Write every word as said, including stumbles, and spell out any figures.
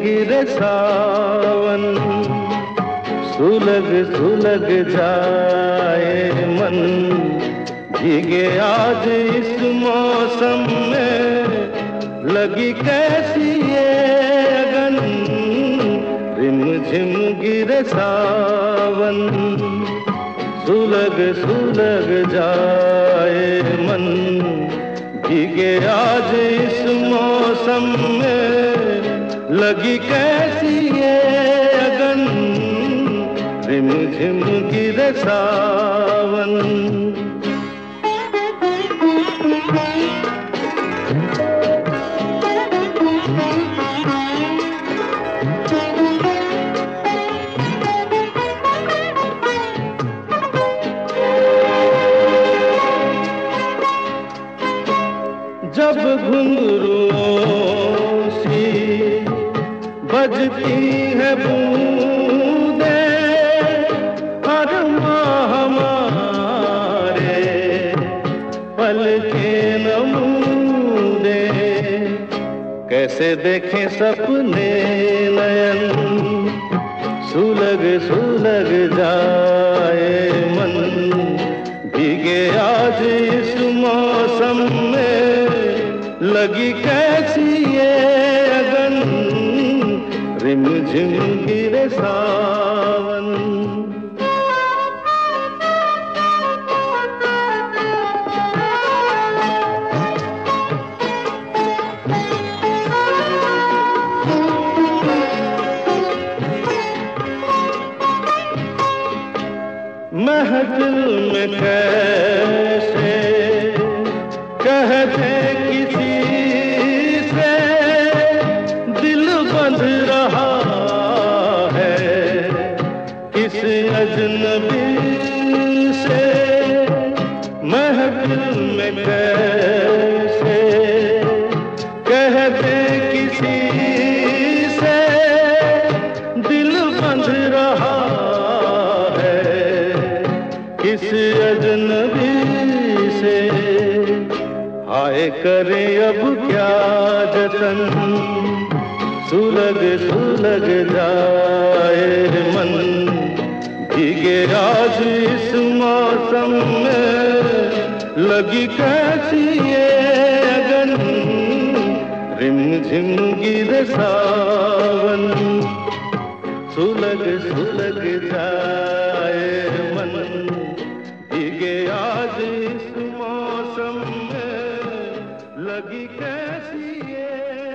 गिरे सावन, सुलग सुलग जाए मन, भीगे आज इस मौसम में, लगी कैसी ये अगन, रिम झिम गिरे सावन, सुलग सुलग जाए मन, भीगे आज इस मौसम में, लगी कैसी ये अगन, रिम झिम गिरे सावन। जब घुंघरुओं सी बजती है बूंदें, हर माह हमारे पलके नमूदे, कैसे देखें सपने नयन, सुलग सुलग जाए मन, भीगे आज इस मौसम में, लगी कैसी ये अगन, रिम झिम गिरे सावन। महफिल में कैसे कहते किसी से, दिल बंध रहा है किस अजनबी से, महफिल में कैसे कहते किसी से, दिल बंध रहा किस अजनबी से, हाय करे अब क्या जतन, सुलग सुलग जाए मन, भीगे आज इस मौसम में, लगी कैसी ये अगन, रिम झिम गिरे सावन, सुलग सुलग जाए मन, भीगे आज इस मौसम में, लगी कैसी ये